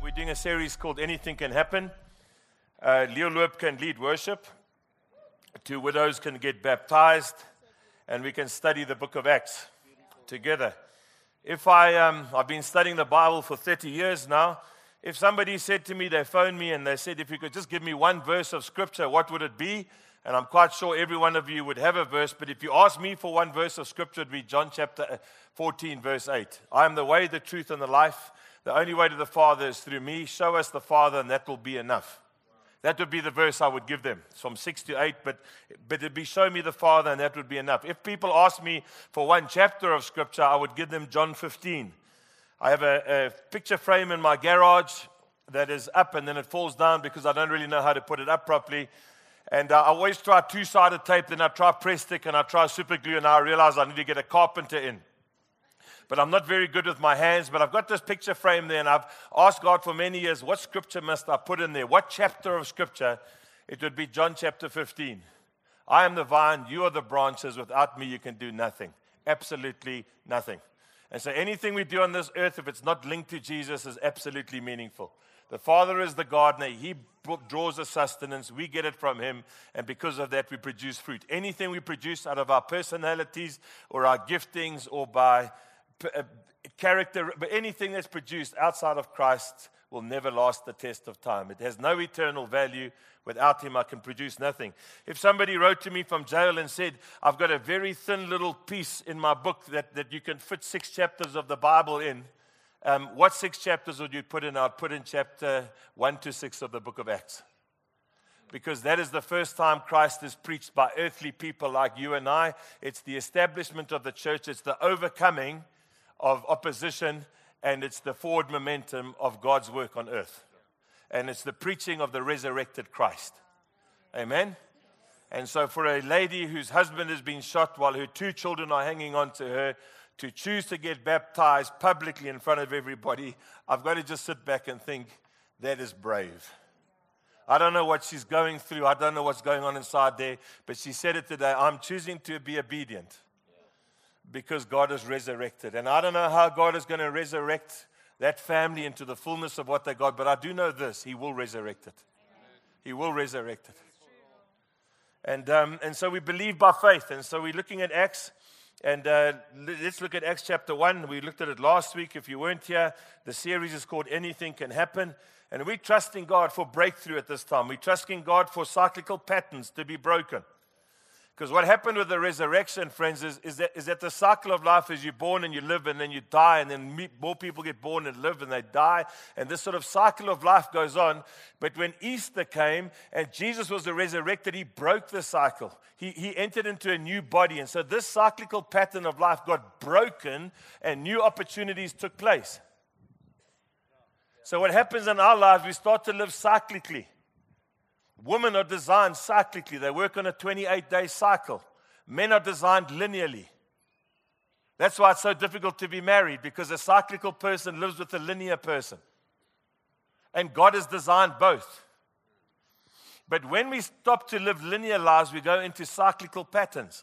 We're doing a series called Anything Can Happen. Leo Loeb can lead worship. 2 widows can get baptized. And we can study the book of Acts together. I've been studying the Bible for 30 years now. If somebody said to me, they phoned me and they said, if you could just give me one verse of scripture, what would it be? And I'm quite sure every one of you would have a verse. But if you ask me for one verse of scripture, it would be John chapter 14, verse 8. I am the way, the truth, and the life. The only way to the Father is through me. Show us the Father, and that will be enough. That would be the verse I would give them. It's from 6 to 8, but it'd be show me the Father, and that would be enough. If people ask me for one chapter of scripture, I would give them John 15. I have a picture frame in my garage that is up, and then it falls down because I don't really know how to put it up properly. And I always try two-sided tape, then I try press stick, and I try super glue, and I realize I need to get a carpenter in. But I'm not very good with my hands, but I've got this picture frame there, and I've asked God for many years, what scripture must I put in there? What chapter of scripture? It would be John chapter 15. I am the vine, you are the branches. Without me, you can do nothing. Absolutely nothing. And so anything we do on this earth, if it's not linked to Jesus, is absolutely meaningful. The Father is the gardener. He draws the sustenance. We get it from Him. And because of that, we produce fruit. Anything we produce out of our personalities or our giftings or by character, but anything that's produced outside of Christ will never last the test of time. It has no eternal value. Without Him, I can produce nothing. If somebody wrote to me from jail and said, I've got a very thin little piece in my book that you can fit 6 chapters of the Bible in, what 6 chapters would you put in? I'd put in chapter 1 to 6 of the book of Acts. Because that is the first time Christ is preached by earthly people like you and I. It's the establishment of the church. It's the overcoming of opposition, and it's the forward momentum of God's work on earth. And it's the preaching of the resurrected Christ. Amen? And so for a lady whose husband has been shot while her 2 children are hanging on to her, to choose to get baptized publicly in front of everybody, I've got to just sit back and think, that is brave. I don't know what she's going through. I don't know what's going on inside there. But she said it today, I'm choosing to be obedient. Because God is resurrected. And I don't know how God is going to resurrect that family into the fullness of what they got, but I do know this, He will resurrect it. He will resurrect it. And so we believe by faith. And so we're looking at Acts, and let's look at Acts chapter 1. We looked at it last week. If you weren't here, the series is called Anything Can Happen. And we're trusting God for breakthrough at this time. We're trusting God for cyclical patterns to be broken. Because what happened with the resurrection, friends, is that the cycle of life is you're born and you live and then you die, and then more people get born and live and they die. And this sort of cycle of life goes on. But when Easter came and Jesus was resurrected, He broke the cycle. He entered into a new body. And so this cyclical pattern of life got broken and new opportunities took place. So what happens in our lives, we start to live cyclically. Women are designed cyclically. They work on a 28-day cycle. Men are designed linearly. That's why it's so difficult to be married, because a cyclical person lives with a linear person. And God has designed both. But when we stop to live linear lives, we go into cyclical patterns.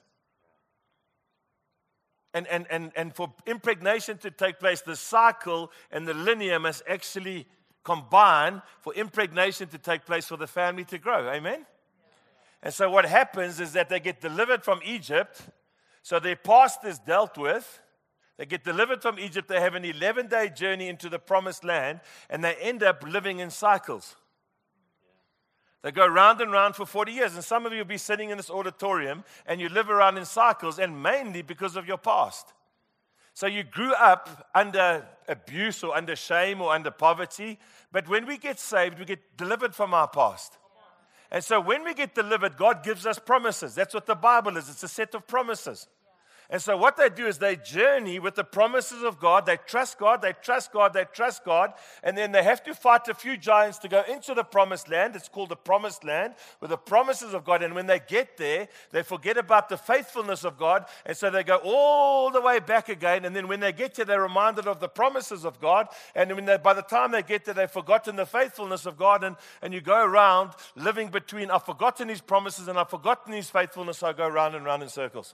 And for impregnation to take place, the cycle and the linear must actually combine for impregnation to take place for the family to grow. Amen? And so what happens is that they get delivered from Egypt. So their past is dealt with. They get delivered from Egypt. They have an 11-day journey into the promised land. And they end up living in cycles. They go round and round for 40 years. And some of you will be sitting in this auditorium and you live around in cycles, and mainly because of your past. So you grew up under abuse or under shame or under poverty. But when we get saved, we get delivered from our past. And so when we get delivered, God gives us promises. That's what the Bible is. It's a set of promises. And so what they do is they journey with the promises of God. They trust God, they trust God, they trust God. And then they have to fight a few giants to go into the promised land. It's called the promised land, with the promises of God. And when they get there, they forget about the faithfulness of God. And so they go all the way back again. And then when they get there, they're reminded of the promises of God. And by the time they get there, they've forgotten the faithfulness of God. And you go around living between, I've forgotten His promises and I've forgotten His faithfulness. So I go round and round in circles.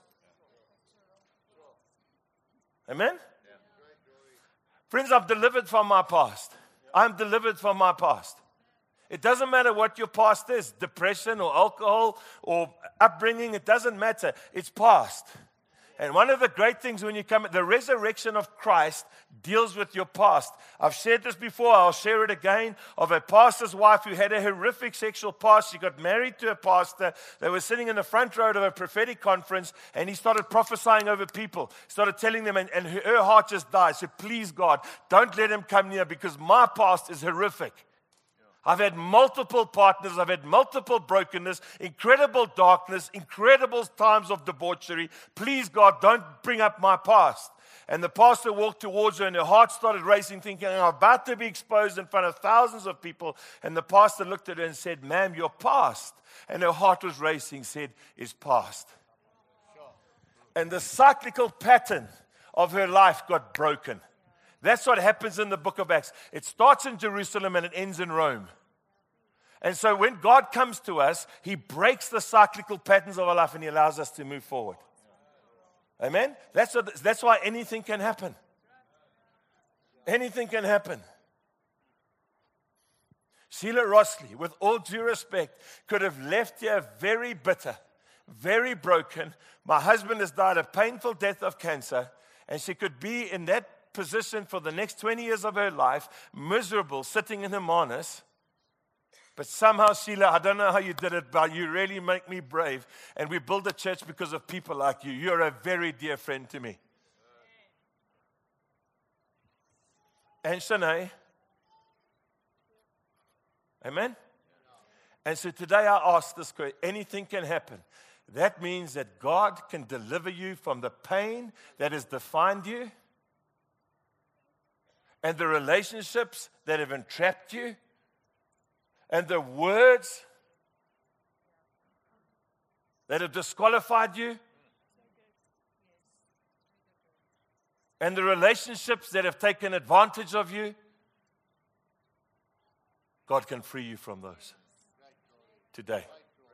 Amen? Friends, I've delivered from my past. I'm delivered from my past. It doesn't matter what your past is, depression or alcohol or upbringing, it doesn't matter. It's past. And one of the great things when you come, the resurrection of Christ deals with your past. I've shared this before, I'll share it again, of a pastor's wife who had a horrific sexual past. She got married to a pastor. They were sitting in the front row of a prophetic conference, and he started prophesying over people, started telling them, and her heart just died. She said, please God, don't let him come near because my past is horrific. I've had multiple partners, I've had multiple brokenness, incredible darkness, incredible times of debauchery. Please, God, don't bring up my past. And the pastor walked towards her and her heart started racing, thinking, I'm about to be exposed in front of thousands of people. And the pastor looked at her and said, ma'am, your past. And her heart was racing, said, is past. And the cyclical pattern of her life got broken. That's what happens in the book of Acts. It starts in Jerusalem and it ends in Rome. And so when God comes to us, He breaks the cyclical patterns of our life and He allows us to move forward. Amen? That's why anything can happen. Anything can happen. Sheila Rossley, with all due respect, could have left here very bitter, very broken. My husband has died a painful death of cancer, and she could be in that position for the next 20 years of her life, miserable, sitting in Hermanus. But somehow, Sheila, I don't know how you did it, but you really make me brave. And we build a church because of people like you. You're a very dear friend to me. And Shanae. Amen? And so today I ask this question. Anything can happen. That means that God can deliver you from the pain that has defined you, and the relationships that have entrapped you, and the words that have disqualified you, and the relationships that have taken advantage of you. God can free you from those today.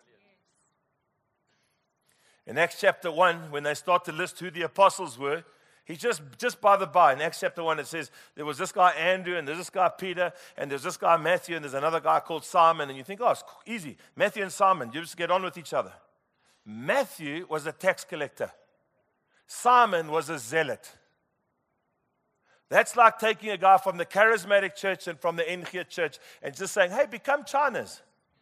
In Acts chapter 1, when they start to list who the apostles were, he just by the by, in Acts chapter 1, it says there was this guy Andrew, and there's this guy Peter, and there's this guy Matthew, and there's another guy called Simon. And you think, oh, it's easy. Matthew and Simon, you just get on with each other. Matthew was a tax collector. Simon was a zealot. That's like taking a guy from the charismatic church and from the NG church and just saying, hey, become China's.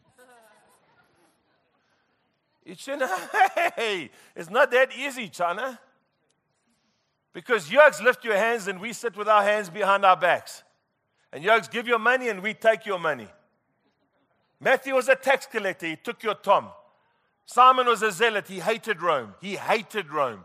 It's not that easy, China. Because yokes lift your hands and we sit with our hands behind our backs. And yokes give your money and we take your money. Matthew was a tax collector. He took your Tom. Simon was a zealot. He hated Rome. He hated Rome.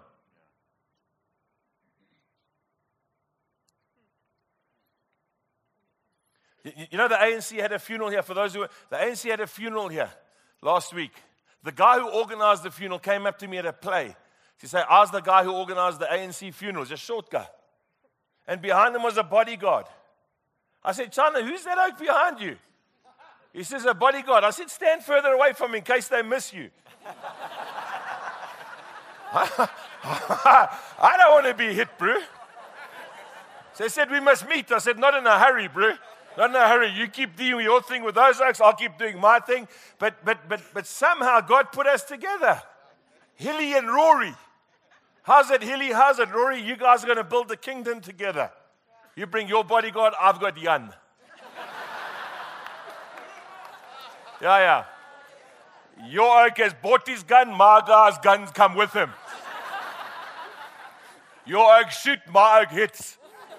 You know the ANC had a funeral here. For those who were, the ANC had a funeral here last week. The guy who organized the funeral came up to me at a play. He said, I was the guy who organized the ANC funeral. He's a short guy. And behind him was a bodyguard. I said, Chana, who's that oak behind you? He says, a bodyguard. I said, stand further away from him in case they miss you. I don't want to be hit, bro. So he said, we must meet. I said, not in a hurry, bro. Not in a hurry. You keep doing your thing with those oaks. I'll keep doing my thing. But somehow God put us together. Hilly and Rory. How's it, Hilly? How's it, Rory? You guys are going to build the kingdom together. You bring your bodyguard, I've got Jan. Yeah. Your oak has bought his gun, my guy's guns come with him. Your oak shoot, my oak hits.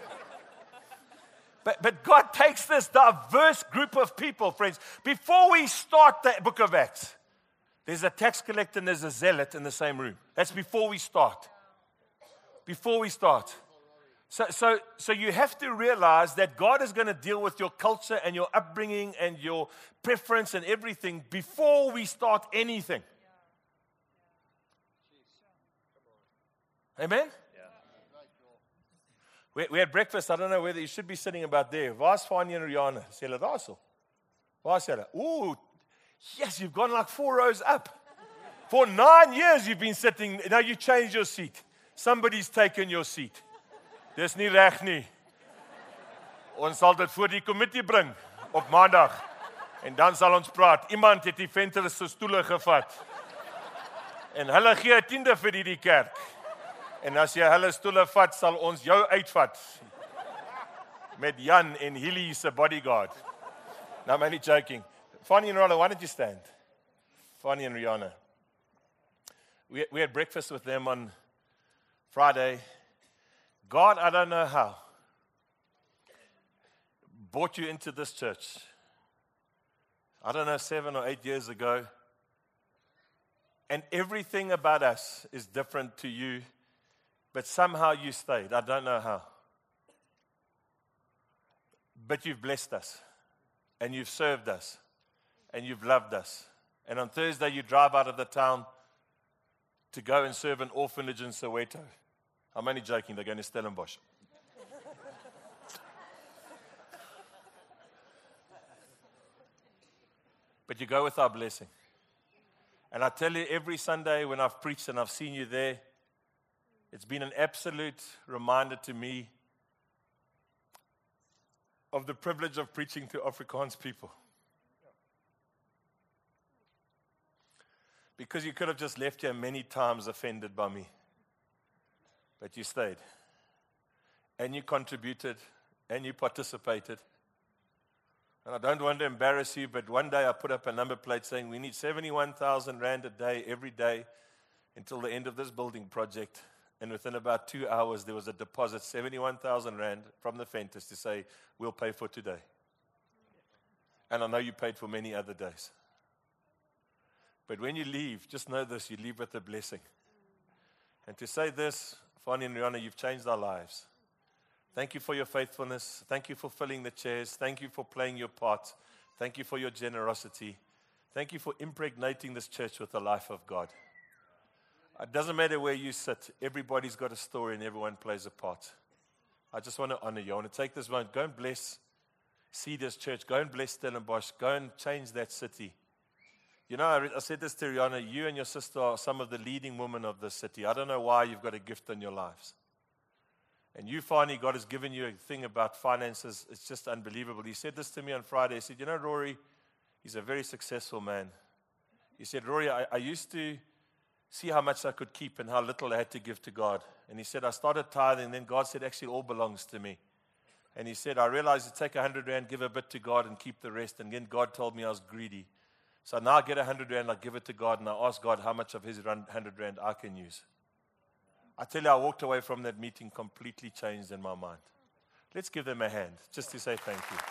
But God takes this diverse group of people, friends. Before we start the book of Acts, there's a tax collector and there's a zealot in the same room. That's before we start. Before we start. So you have to realize that God is going to deal with your culture and your upbringing and your preference and everything before we start anything. Amen? We had breakfast. I don't know whether you should be sitting about there. Waar's Fanie and Rihanna? Sê hulle daarso. Waar's hulle? Ooh, yes, you've gone like 4 rows up. For 9 years you've been sitting. Now you changed your seat. Somebody's taken your seat. Dis nie reg nie. Ons sal dit voor die komitee bring op maandag. En dan sal ons praat. Iemand het die venter se stoele gevat. En hulle gee 'n tiende vir die kerk. En as jy hulle stoele vat, sal ons jou uitvat. Met Jan en Hilly se bodyguard. No, I'm only joking. Fanny and Rihanna, why don't you stand? Fanny and Rihanna. We had breakfast with them on Friday. God, I don't know how, brought you into this church. I don't know, 7 or 8 years ago. And everything about us is different to you, but somehow you stayed. I don't know how. But you've blessed us, and you've served us, and you've loved us. And on Thursday, you drive out of the town to go and serve an orphanage in Soweto. I'm only joking, they're going to Stellenbosch. But you go with our blessing. And I tell you, every Sunday when I've preached and I've seen you there, it's been an absolute reminder to me of the privilege of preaching to Afrikaans people. Because you could have just left here many times offended by me. But you stayed. And you contributed. And you participated. And I don't want to embarrass you, but one day I put up a number plate saying we need 71,000 rand a day, every day, until the end of this building project. And within about 2 hours, there was a deposit, 71,000 rand from the Fentis to say, we'll pay for today. And I know you paid for many other days. But when you leave, just know this, you leave with a blessing. And to say this, Fanny and Rihanna, you've changed our lives. Thank you for your faithfulness. Thank you for filling the chairs. Thank you for playing your part. Thank you for your generosity. Thank you for impregnating this church with the life of God. It doesn't matter where you sit. Everybody's got a story and everyone plays a part. I just want to honor you. I want to take this moment. Go and bless Cedars Church. Go and bless Stellenbosch. Go and change that city. You know, I said this to Rihanna. You and your sister are some of the leading women of this city. I don't know why you've got a gift in your lives. And you finally, God has given you a thing about finances. It's just unbelievable. He said this to me on Friday. He said, you know, Rory, he's a very successful man. He said, Rory, I used to see how much I could keep and how little I had to give to God. And he said, I started tithing, and then God said, actually, it all belongs to me. And he said, I realized to take 100 rand, give a bit to God, and keep the rest. And then God told me I was greedy. So now I get 100 rand, I give it to God, and I ask God how much of his 100 rand I can use. I tell you, I walked away from that meeting completely changed in my mind. Let's give them a hand, just to say thank you.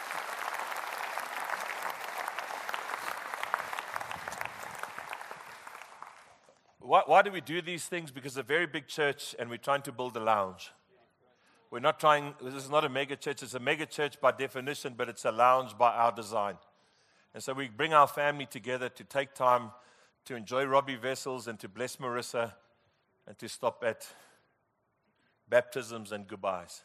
Why do we do these things? Because it's a very big church, and we're trying to build a lounge. We're not trying, this is not a mega church, it's a mega church by definition, but it's a lounge by our design. And so we bring our family together to take time to enjoy Robbie Vessels and to bless Marissa and to stop at baptisms and goodbyes.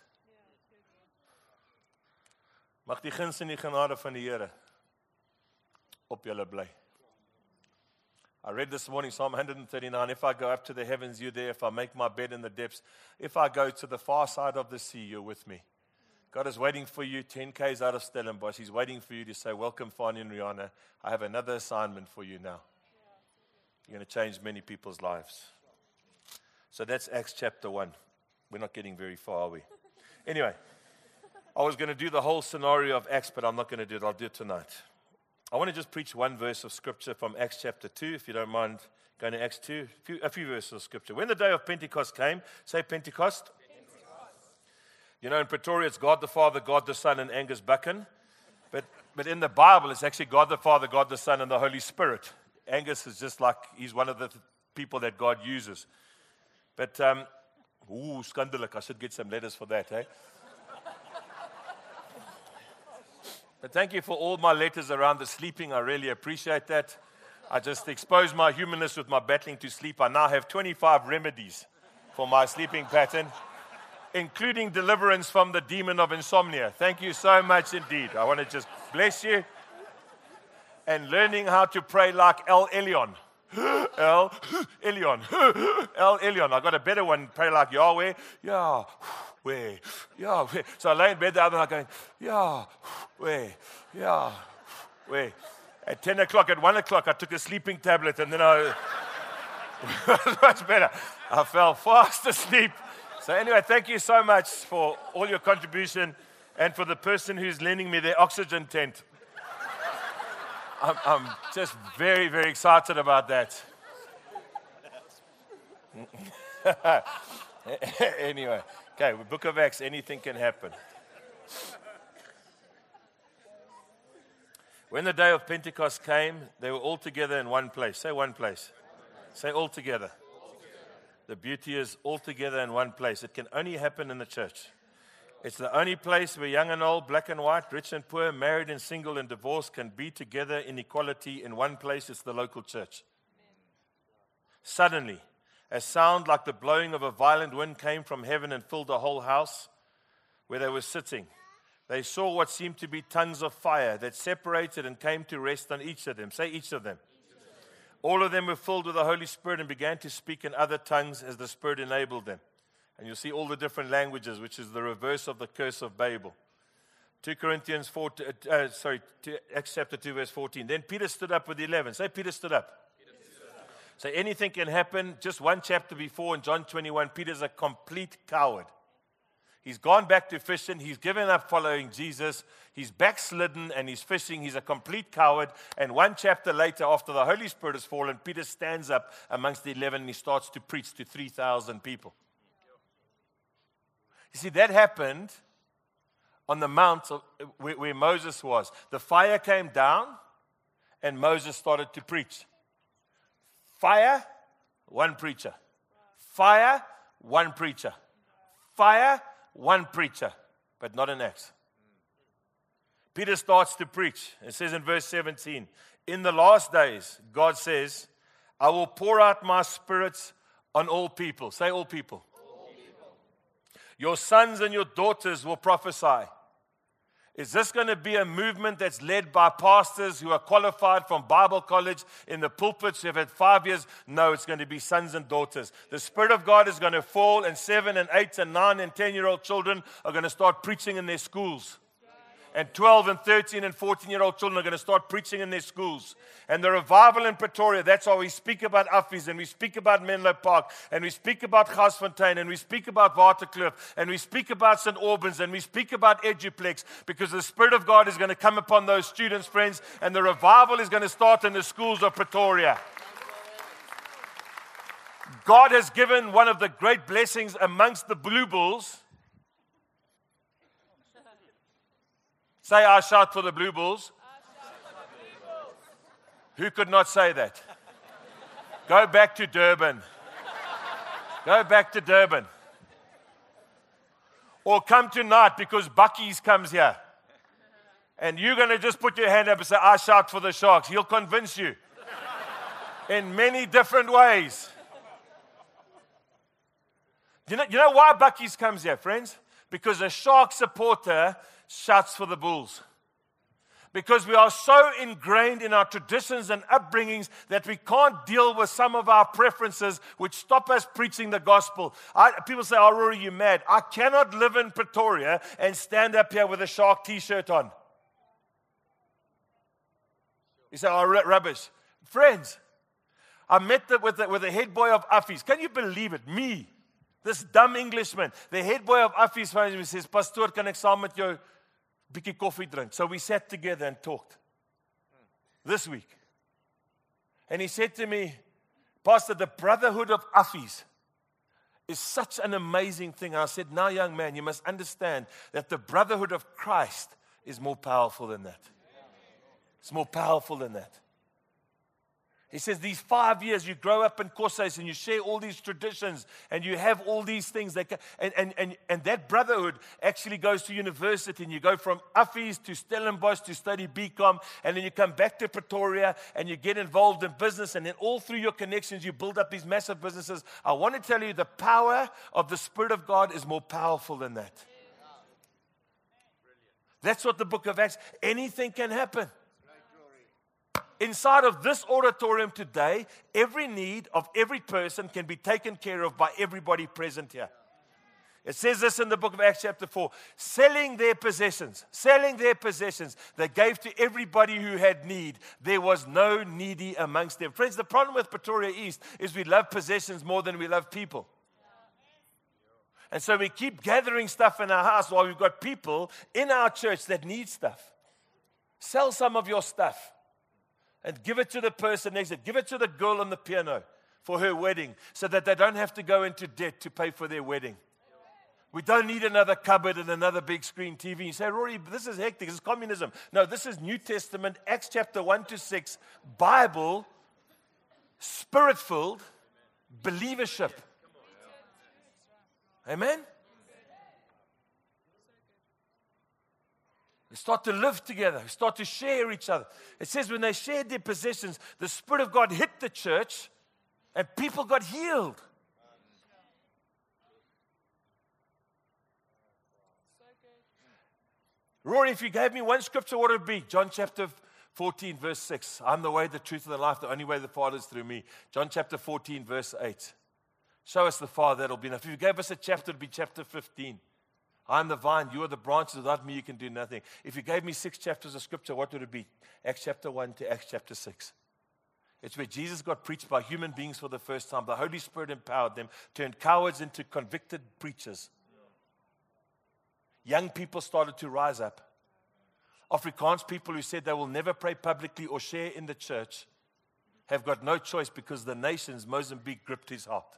Mag die guns en die genade van die Here op julle bly. I read this morning Psalm 139, if I go up to the heavens, you're there. If I make my bed in the depths, if I go to the far side of the sea, you're with me. God is waiting for you 10 k's out of Stellenbosch. He's waiting for you to say, welcome, Fanny and Rihanna. I have another assignment for you now. You're going to change many people's lives. So that's Acts chapter 1. We're not getting very far, are we? Anyway, I was going to do the whole scenario of Acts, but I'm not going to do it. I'll do it tonight. I want to just preach one verse of Scripture from Acts chapter 2, if you don't mind going to Acts 2. A few verses of Scripture. When the day of Pentecost came, say Pentecost. You know, in Pretoria, it's God the Father, God the Son, and Angus Buchan. But in the Bible, it's actually God the Father, God the Son, and the Holy Spirit. Angus is just like, he's one of the people that God uses. But, scandalous. I should get some letters for that, eh? But thank you for all my letters around the sleeping. I really appreciate that. I just exposed my humanness with my battling to sleep. I now have 25 remedies for my sleeping pattern, including deliverance from the demon of insomnia. Thank you so much indeed. I want to just bless you. And learning how to pray like El Elyon. El Elyon. El Elyon. I got a better one, pray like Yahweh. Yeah. where, yeah, where. So I lay in bed the other night going, yeah, where, yeah, where. At 10 o'clock, at 1 o'clock, I took a sleeping tablet and then it was much better. I fell fast asleep. So anyway, thank you so much for all your contribution and for the person who's lending me their oxygen tent. I'm just very, very excited about that. Anyway, okay, with Book of Acts, anything can happen. When the day of Pentecost came, they were all together in one place. Say one place. Say all together. The beauty is all together in one place. It can only happen in the church. It's the only place where young and old, black and white, rich and poor, married and single and divorced can be together in equality in one place. It's the local church. Suddenly, a sound like the blowing of a violent wind came from heaven and filled the whole house where they were sitting. They saw what seemed to be tongues of fire that separated and came to rest on each of them. Say each of them. All of them were filled with the Holy Spirit and began to speak in other tongues as the Spirit enabled them. And you'll see all the different languages, which is the reverse of the curse of Babel. 2 Corinthians 4, Acts chapter 2, verse 14. Then Peter stood up with the 11. Say, Peter stood up. So anything can happen. Just one chapter before in John 21, Peter's a complete coward. He's gone back to fishing. He's given up following Jesus. He's backslidden and he's fishing. He's a complete coward. And one chapter later, after the Holy Spirit has fallen, Peter stands up amongst the 11 and he starts to preach to 3,000 people. You see, that happened on the mount where Moses was. The fire came down and Moses started to preach. Fire, one preacher. Fire, one preacher. Fire, one preacher. But not in Acts. Peter starts to preach. It says in verse 17, in the last days, God says, I will pour out my spirits on all people. Say all people. Your sons and your daughters will prophesy. Is this going to be a movement that's led by pastors who are qualified from Bible college in the pulpits who have had 5 years? No, it's going to be sons and daughters. The Spirit of God is going to fall, and 7 and 8 and 9 and 10-year-old children are going to start preaching in their schools. And 12 and 13 and 14-year-old children are going to start preaching in their schools. And the revival in Pretoria, that's why we speak about Affies, and we speak about Menlo Park, and we speak about Garsfontein, and we speak about Waterkloof, and we speak about St. Albans, and we speak about Eduplex, because the Spirit of God is going to come upon those students, friends, and the revival is going to start in the schools of Pretoria. God has given one of the great blessings amongst the Blue Bulls. Say, I shout for the Blue Bulls. Who could not say that? Go back to Durban. Go back to Durban. Or come tonight because Bucky's comes here. And you're going to just put your hand up and say, I shout for the Sharks. He'll convince you in many different ways. You know why Bucky's comes here, friends? Because a Shark supporter shouts for the Bulls. Because we are so ingrained in our traditions and upbringings that we can't deal with some of our preferences which stop us preaching the gospel. People say, oh, Rory, you mad. I cannot live in Pretoria and stand up here with a Shark t-shirt on. You say, oh, rubbish. Friends, I met with the head boy of Affies. Can you believe it? Me. This dumb Englishman, the head boy of Affies, says, Pastoor, kan ek saam met jou bietjie koffie drink? So we sat together and talked this week. And he said to me, Pastor, the brotherhood of Affies is such an amazing thing. And I said, now, young man, you must understand that the brotherhood of Christ is more powerful than that. It's more powerful than that. He says these 5 years you grow up in Koshuis and you share all these traditions and you have all these things. And that brotherhood actually goes to university and you go from Affies to Stellenbosch to study BCom and then you come back to Pretoria and you get involved in business and then all through your connections you build up these massive businesses. I want to tell you the power of the Spirit of God is more powerful than that. That's what the book of Acts, anything can happen. Inside of this auditorium today, every need of every person can be taken care of by everybody present here. It says this in the book of Acts chapter 4, selling their possessions, they gave to everybody who had need. There was no needy amongst them. Friends, the problem with Pretoria East is we love possessions more than we love people. And so we keep gathering stuff in our house while we've got people in our church that need stuff. Sell some of your stuff and give it to the person next to it. Give it to the girl on the piano for her wedding so that they don't have to go into debt to pay for their wedding. We don't need another cupboard and another big screen TV. You say, Rory, this is hectic. This is communism. No, this is New Testament, Acts chapter 1-6, Bible, Spirit-filled, believership. Amen? We start to live together. We start to share each other. It says when they shared their possessions, the Spirit of God hit the church and people got healed. Rory, if you gave me one scripture, what would it be? John chapter 14, verse 6. I'm the way, the truth, and the life. The only way the Father is through me. John chapter 14, verse 8. Show us the Father, that'll be enough. If you gave us a chapter, it would be chapter 15. I'm the vine, you are the branches. Without me, you can do nothing. If you gave me 6 chapters of scripture, what would it be? Acts chapter 1 to Acts chapter 6. It's where Jesus got preached by human beings for the first time. The Holy Spirit empowered them, turned cowards into convicted preachers. Young people started to rise up. Afrikaans people who said they will never pray publicly or share in the church have got no choice because the nations, Mozambique, gripped his heart.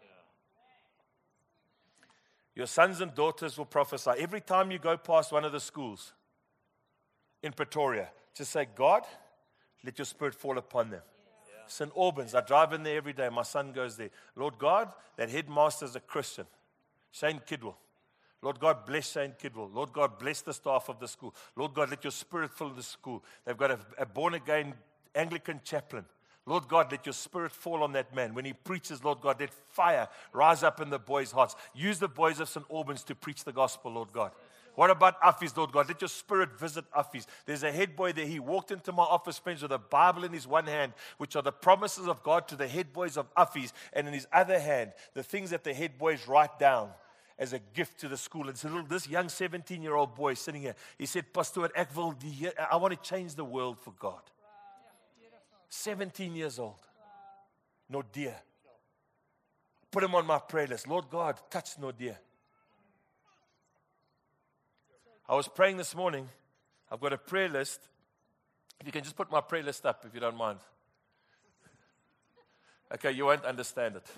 Your sons and daughters will prophesy. Every time you go past one of the schools in Pretoria, just say, God, let your Spirit fall upon them. St. Albans, I drive in there every day. My son goes there. Lord God, that headmaster is a Christian. Shane Kidwell. Lord God, bless Shane Kidwell. Lord God, bless the staff of the school. Lord God, let your Spirit fill the school. They've got a born-again Anglican chaplain. Lord God, let your Spirit fall on that man. When he preaches, Lord God, let fire rise up in the boys' hearts. Use the boys of St. Albans to preach the gospel, Lord God. What about Affis, Lord God? Let your Spirit visit Affis. There's a head boy there. He walked into my office, friends, with a Bible in his one hand, which are the promises of God to the head boys of Affis, and in his other hand, the things that the head boys write down as a gift to the school. And so this young 17-year-old boy sitting here, he said, Pastor, I want to change the world for God. 17 years old. Nodia. Put him on my prayer list. Lord God, touch Nodia. I was praying this morning. I've got a prayer list. If you can just put my prayer list up, if you don't mind. Okay, you won't understand it.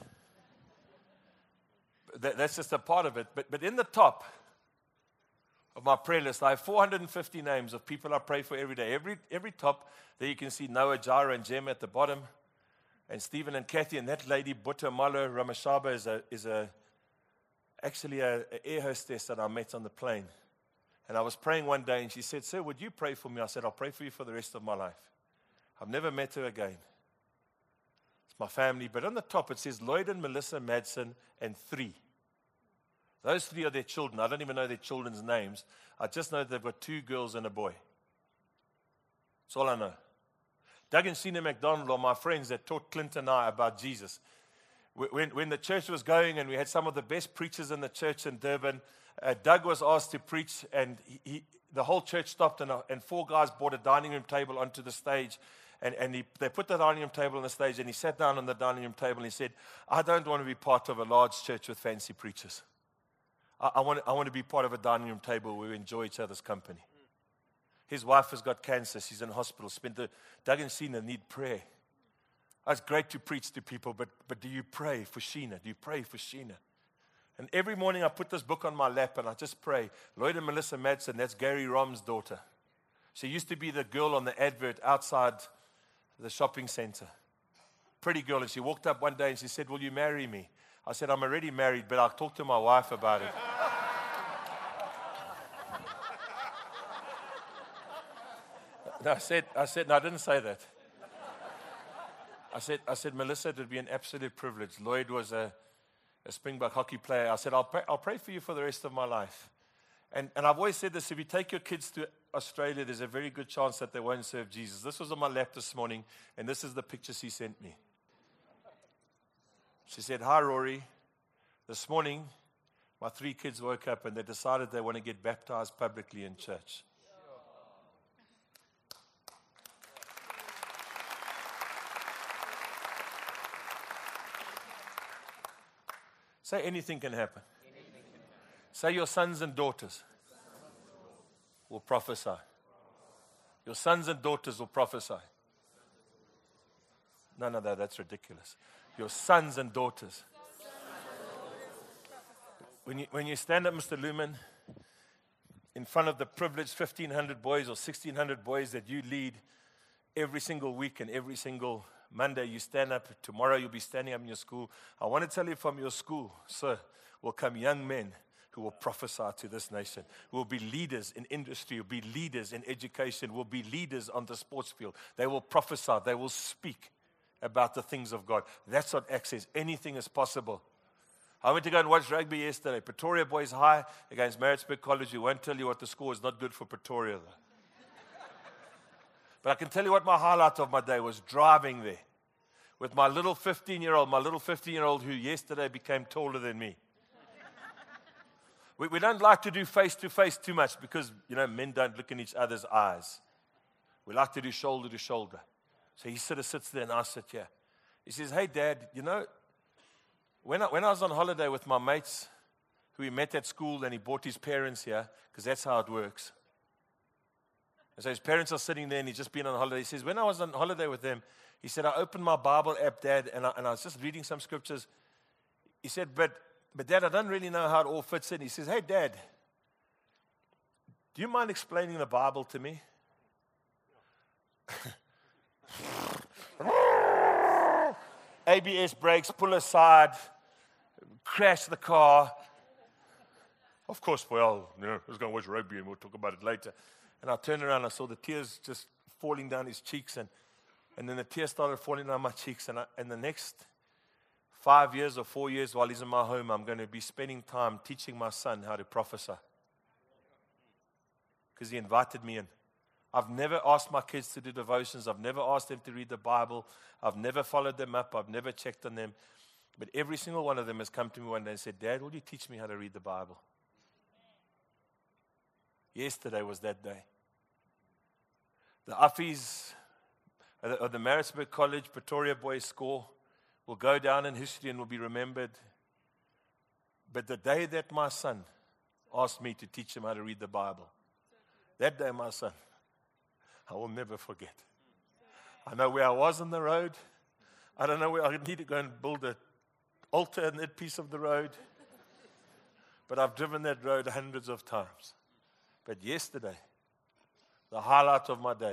That's just a part of it. But in the top of my prayer list, I have 450 names of people I pray for every day. Every top, there you can see Noah, Jara, and Jem at the bottom, and Stephen and Kathy, and that lady, Butta Malo Ramashaba, is actually an air hostess that I met on the plane. And I was praying one day, and she said, Sir, would you pray for me? I said, I'll pray for you for the rest of my life. I've never met her again. It's my family. But on the top, it says Lloyd and Melissa Madsen and 3. Those 3 are their children. I don't even know their children's names. I just know they've got 2 girls and a boy. That's all I know. Doug and Sheena McDonald are my friends that taught Clint and I about Jesus. When the church was going and we had some of the best preachers in the church in Durban, Doug was asked to preach, and the whole church stopped, and 4 guys brought a dining room table onto the stage, and they put the dining room table on the stage, and he sat down on the dining room table, and he said, I don't want to be part of a large church with fancy preachers. I want to be part of a dining room table where we enjoy each other's company. His wife has got cancer. She's in hospital. Doug and Sheena need prayer. It's great to preach to people, but do you pray for Sheena? Do you pray for Sheena? And every morning I put this book on my lap and I just pray. Lloyd and Melissa Madsen, that's Gary Rom's daughter. She used to be the girl on the advert outside the shopping center. Pretty girl. And she walked up one day and she said, will you marry me? I said, I'm already married, but I'll talk to my wife about it. No, I said, no, I didn't say that. I said, Melissa, it would be an absolute privilege. Lloyd was a Springbok hockey player. I said, I'll pray for you for the rest of my life. And I've always said this, if you take your kids to Australia, there's a very good chance that they won't serve Jesus. This was on my lap this morning, and this is the picture she sent me. She said, hi, Rory. This morning, My 3 kids woke up and they decided they want to get baptized publicly in church. Say anything can happen. Say your sons and daughters will prophesy. Your sons and daughters will prophesy. No, that's ridiculous. Your sons and daughters. When you stand up, Mr. Lumen, in front of the privileged 1,500 boys or 1,600 boys that you lead every single week and every single Monday, you stand up. Tomorrow you'll be standing up in your school. I want to tell you, from your school, sir, will come young men who will prophesy to this nation, who will be leaders in industry, will be leaders in education, will be leaders on the sports field. They will prophesy. They will speak about the things of God. That's what Acts says. Anything is possible. I went to go and watch rugby yesterday. Pretoria Boys High against Maritzburg College. We won't tell you what the score is. Not good for Pretoria, though. But I can tell you what my highlight of my day was: driving there with my little 15-year-old who yesterday became taller than me. We don't like to do face-to-face too much because, men don't look in each other's eyes. We like to do shoulder to shoulder. So he sort of sits there and I sit here. He says, "Hey, Dad, when I was on holiday with my mates who we met at school, and he brought his parents here, because that's how it works. And so his parents are sitting there and he's just been on holiday. He says, when I was on holiday with them, he said, I opened my Bible app, Dad, and I was just reading some scriptures. He said, but Dad, I don't really know how it all fits in. He says, hey, Dad, do you mind explaining the Bible to me? ABS brakes, pull aside, crash the car. Of course, I was going to watch rugby and we'll talk about it later. And I turned around and I saw the tears just falling down his cheeks. And then the tears started falling down my cheeks. And the next 5 years or 4 years while he's in my home, I'm going to be spending time teaching my son how to prophesy. Because he invited me in. I've never asked my kids to do devotions. I've never asked them to read the Bible. I've never followed them up. I've never checked on them. But every single one of them has come to me one day and said, Dad, will you teach me how to read the Bible? Yesterday was that day. The Affies, or the Maritzburg College Pretoria Boys score will go down in history and will be remembered. But the day that my son asked me to teach him how to read the Bible, that day, my son, I will never forget. I know where I was on the road. I don't know where I need to go and build an altar in that piece of the road. But I've driven that road hundreds of times. But yesterday, the highlight of my day,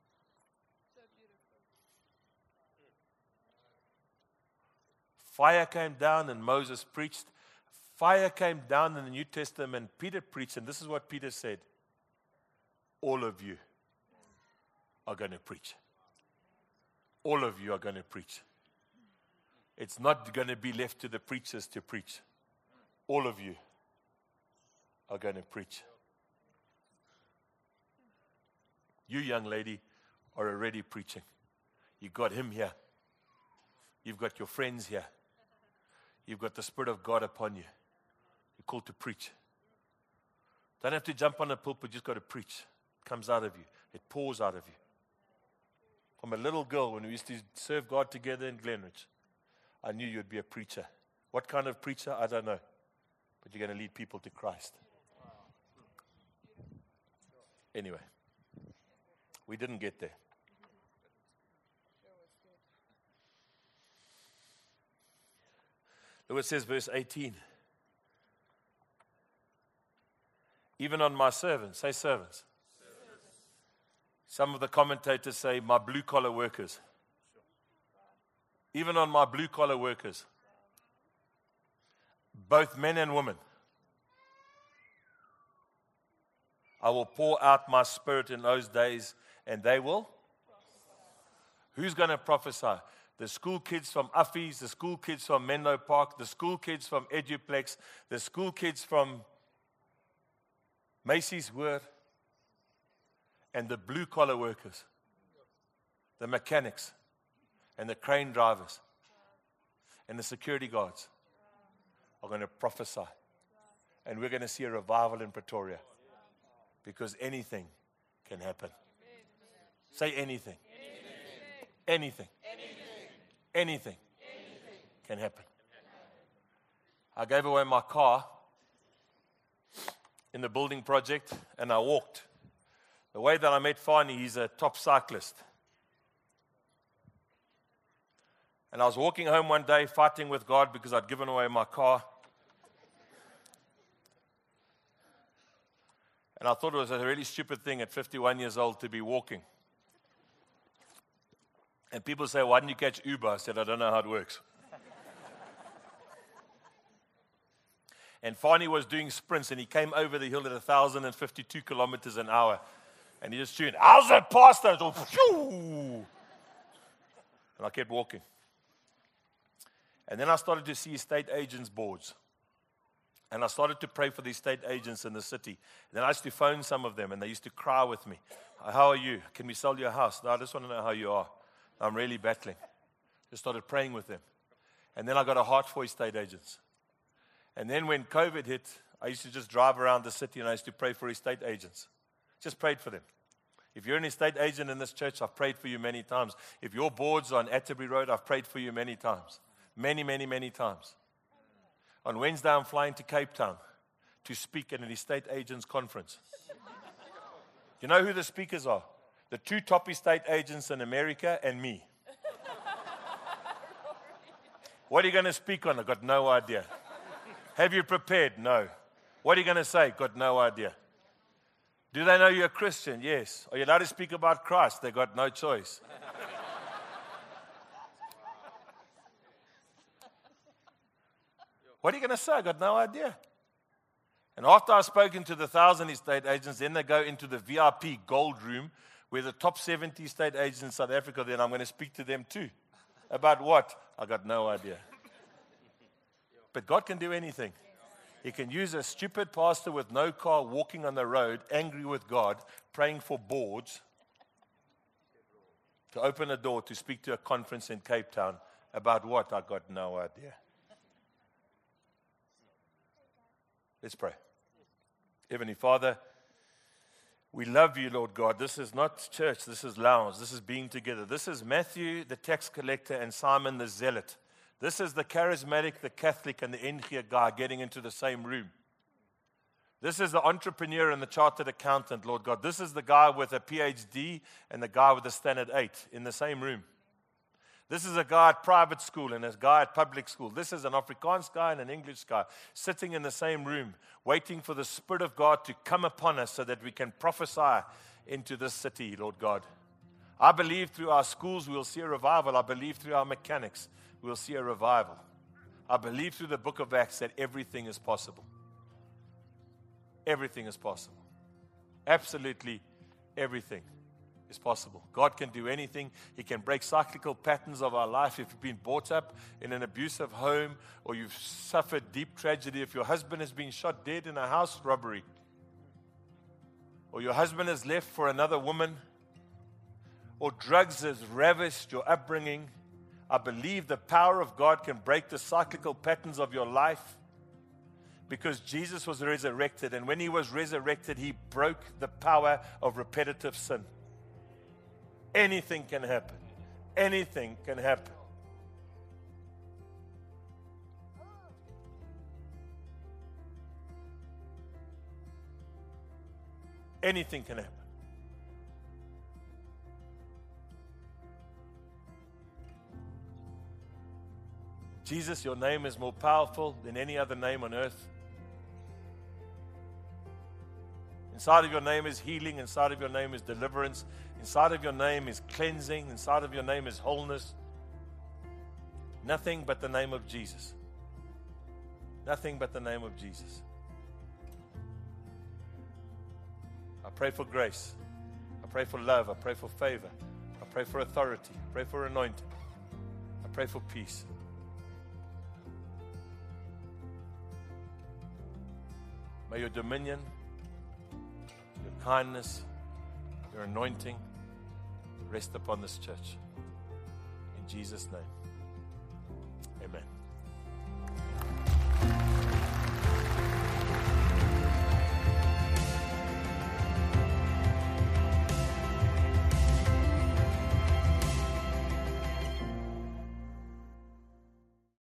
fire came down and Moses preached. Fire came down in the New Testament. Peter preached, and this is what Peter said. All of you are going to preach. All of you are going to preach. It's not going to be left to the preachers to preach. All of you are going to preach. You, young lady, are already preaching. You got him here. You've got your friends here. You've got the Spirit of God upon you. You're called to preach. Don't have to jump on a pulpit, just got to preach. It comes out of you. It pours out of you. From a little girl, when we used to serve God together in Glenridge, I knew you'd be a preacher. What kind of preacher? I don't know. But you're going to lead people to Christ. Anyway, we didn't get there. Look what it says, verse 18. Even on my servants, say servants. Some of the commentators say my blue-collar workers. Even on my blue-collar workers, both men and women, I will pour out my Spirit in those days, and they will. Who's going to prophesy? The school kids from Affies, the school kids from Menlo Park, the school kids from Eduplex, the school kids from Macy's Word, and the blue-collar workers, the mechanics, and the crane drivers, and the security guards are going to prophesy And we're going to see a revival in Pretoria. Because anything can happen. Say anything. Anything. Anything can happen. I gave away my car in the building project, and I walked. The way that I met Fani, he's a top cyclist. And I was walking home one day, fighting with God because I'd given away my car. And I thought it was a really stupid thing at 51 years old to be walking. And people say, why didn't you catch Uber? I said, I don't know how it works. And Fani was doing sprints, and he came over the hill at 1,052 kilometers an hour. And he just tuned, how's that pastor? And I kept walking. And then I started to see estate agents' boards. And I started to pray for the estate agents in the city. And then I used to phone some of them, and they used to cry with me. How are you? Can we sell your house? No, I just want to know how you are. I'm really battling. Just started praying with them. And then I got a heart for estate agents. And then when COVID hit, I used to just drive around the city, and I used to pray for estate agents. Just prayed for them. If you're an estate agent in this church, I've prayed for you many times. If your board's on Atterbury Road, I've prayed for you many times. Many, many, many times. On Wednesday, I'm flying to Cape Town to speak at an estate agents conference. You know who the speakers are? The 2 top estate agents in America and me. What are you going to speak on? I've got no idea. Have you prepared? No. What are you going to say? Got no idea. Do they know you're a Christian? Yes. Are you allowed to speak about Christ? They got no choice. What are you going to say? I got no idea. And after I've spoken to the 1,000 estate agents, then they go into the VIP gold room where the top 70 estate agents in South Africa, then I'm going to speak to them too. About what? I got no idea. But God can do anything. He can use a stupid pastor with no car walking on the road, angry with God, praying for boards, to open a door to speak to a conference in Cape Town. About what? I got no idea. Let's pray. Heavenly Father, we love you, Lord God. This is not church. This is lounge. This is being together. This is Matthew, the tax collector, and Simon, the zealot. This is the charismatic, the Catholic, and the NG guy getting into the same room. This is the entrepreneur and the chartered accountant, Lord God. This is the guy with a PhD and the guy with a standard 8 in the same room. This is a guy at private school and a guy at public school. This is an Afrikaans guy and an English guy sitting in the same room, waiting for the Spirit of God to come upon us so that we can prophesy into this city, Lord God. I believe through our schools we'll see a revival. I believe through our mechanics we'll see a revival. I believe through the book of Acts that everything is possible. Everything is possible. Absolutely everything is possible. God can do anything. He can break cyclical patterns of our life. If you've been brought up in an abusive home or you've suffered deep tragedy, if your husband has been shot dead in a house robbery, or your husband has left for another woman, or drugs has ravished your upbringing, I believe the power of God can break the cyclical patterns of your life because Jesus was resurrected. And when he was resurrected, he broke the power of repetitive sin. Anything can happen. Anything can happen. Anything can happen. Jesus, your name is more powerful than any other name on earth. Inside of your name is healing. Inside of your name is deliverance. Inside of your name is cleansing. Inside of your name is wholeness. Nothing but the name of Jesus. Nothing but the name of Jesus. I pray for grace. I pray for love. I pray for favor. I pray for authority. I pray for anointing. I pray for peace. May your dominion, your kindness, your anointing rest upon this church. In Jesus' name, amen.